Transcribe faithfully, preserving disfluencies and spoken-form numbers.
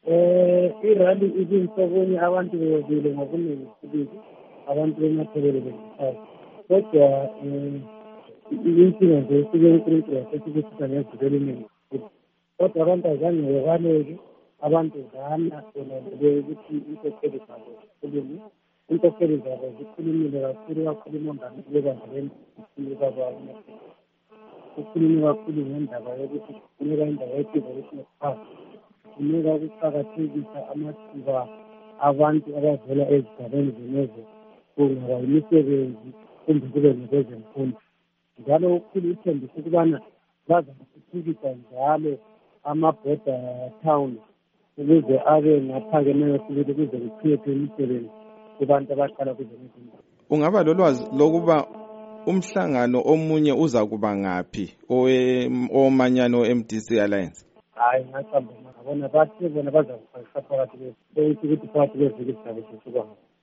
Eh irally ibinsobonye abantu bebile ngobuningi sibili abantu bemathebele besithathu kodwa eh inkinga nje esike uNkulunkulu wasesikusisa ngezibele eningi kodwa abantu azange bebaleke abantu zana bona ukuthi inkokheli zabo zikhulume inkokheli zabo zikhulumile kakhulu kakhulu umongameli webandla leli ukhulume kakhulu ngendaba yokuthi kufuneka indawo ethize ukuthi kufuneka ukuqakathekisa amathuba abantu abavela ezigabeni zenezo kungaba imisebenzi kumbe kube ngokwezemfundo njalo ukhulu uthembise ukubana bazathuthukisa njalo amabhoda town ukuze abe ngaphakemeyo sibili ukuze kuchithwe imisebenzi kubantu abahlala kuzenezinto. Ungaba lolwazi lokuba umhlangano omunye uza kuba ngaphi owomanyano M D C Alliance? Hayi ngaqamba ngabona bathi bona bazakufaka phakathi kwethu ukuthi phakathi kweviki sizabe sisuka.